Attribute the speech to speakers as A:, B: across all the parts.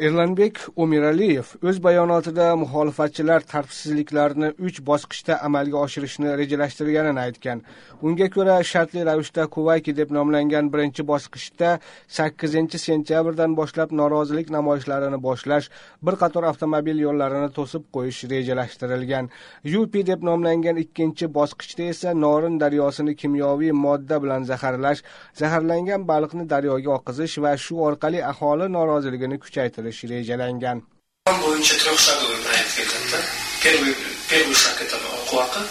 A: Erlanbek Umiraliyev o'z bayonotida muxolifatchilar tartibsizliklarni 3 bosqichda amalga oshirishni rejalashtirganini aytgan. Unga ko'ra, shartli ravishda Kuvayki deb nomlangan birinchi bosqichda 8-sentyabrdan boshlab norozilik namoyishlarini boshlash, bir qator avtomobil yo'llarini to'sib qo'yish rejalashtirilgan. UP deb nomlangan ikkinchi bosqichda esa Norin daryosini kimyoviy modda bilan zaharlash, zaharlangan baliqni daryoga oqizish va shu orqali aholi noroziligini kuchaytirish rejalangan.
B: Bo'yicha трехшаговый проект это. Первый шаг это Куака,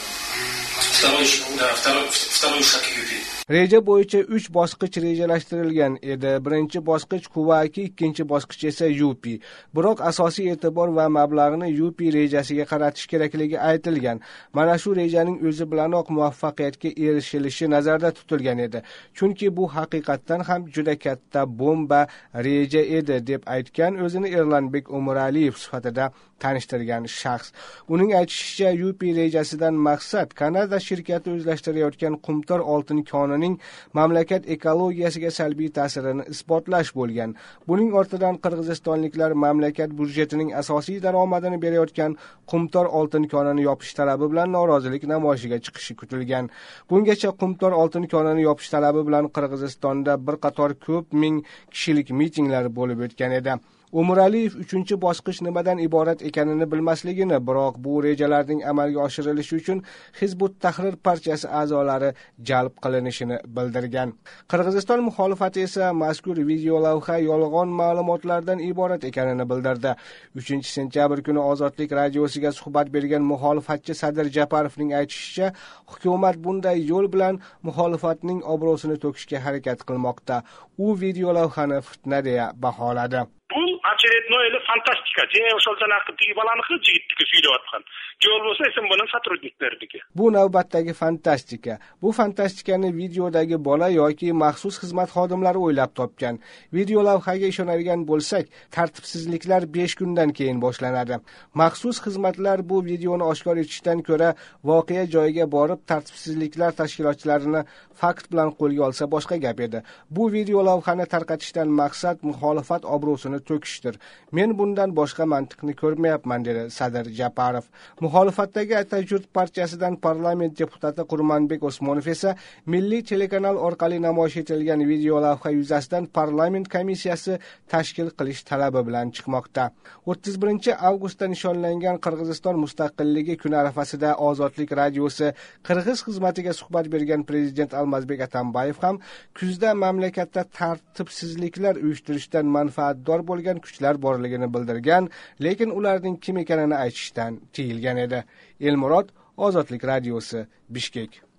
B: второй шаг Юпи.
A: Reja bo'yicha 3 bosqich rejalashtirilgan edi. Birinchi bosqich Kuvayki, ikkinchi bosqich esa Yupi. Biroq asosiy e'tibor va mablag'ni Yupi rejasiga qaratish kerakligi aytilgan. Mana shu rejaning o'zi bilanoq muvaffaqiyatga erishilishi nazarda tutilgan edi. Chunki bu haqiqatdan ham juda katta bomba reja edi deb aytgan o'zini Erlanbek Umiraliyev sifatida tanishtirgan shaxs. Uning aytishicha, Yupi rejasidan maqsad Kanada shirkati o'zlashtirayotgan qumtor oltin konining mamlakat ekologiyasiga salbiy ta'sirini isbotlash bo'lgan. Buning ortidan qirg'izistonliklar mamlakat budjetining asosiy daromadini berayotgan qumtor oltin konini yopish talabi bilan norozilik namoyishiga chiqishi kutilgan. Bungacha qumtor oltin konini yopish talabi bilan Qirg'izistonda bir qator ko'p ming kishilik mitinglar bo'lib o'tgan edi. Umiraliyev 3-bosqich nimadan iborat ekanini bilmasligini, biroq bu rejalarning amalga oshirilishi uchun Hizbut Tahrir partiyasi a'zolari jalb qilinishini bildirgan. Qirg'iziston muxolifati esa mazkur video lavha yolg'on ma'lumotlardan iborat ekanini bildirdi. 3-sentyabr kuni Ozodlik radiosiga suhbat bergan muxolifatchi Sadir Japarovning aytishicha, hukumat bunday yo'l bilan muxolifatning obro'sini to'kishga harakat qilmoqda. U video lavhani fitna deya baholadi.
C: Очередной или фантастика. Жеңе ошол жанакы тиги баланыкы жигиттики сүйлөп аткан. Жол болсо СМБнын сотрудниктerdiki.
A: Bu navbatdagi fantastika. Bu fantastikani videodagi bola yoki maxsus xizmat xodimlari o'ylab topgan. Video lavhaga ishonadigan bo'lsak, tartibsizliklar 5 kundan keyin boshlanadi. Maxsus xizmatlar bu videoni oshkor etishdan ko'ra voqea joyiga borib tartibsizliklar tashkilotchilarini fakt bilan qo'lga olsa boshqa gap edi. Bu video lavhani tarqatishdan maqsad muxolifat obro'sini to'kishdir. Men bundan boshqa mantiqni ko'rmayapman, dedi Sadir Japarov. Muxolifatdagi Atajurt partiyasidan parlament deputati Qurmanbek Osmonov esa Milliy telekanal orqali namoyish etilgan video lavha yuzasidan parlament komissiyasi tashkil qilish talabi bilan chiqmoqda. 31-avgustda nishonlangan Qirg'iziston mustaqilligi kuni arafasida Ozodlik radiosi Qirg'iz xizmatiga suhbat bergan prezident Almazbek Atambayev ham kuzda mamlakatda tartibsizliklar uyushtirishdan manfaatdor bo'lgan kuchlar borligini bildirgan, lekin ularning kim ekanini aytishdan tiyilgan edi. Elmurod, Ozodlik radiosi, Bishkek.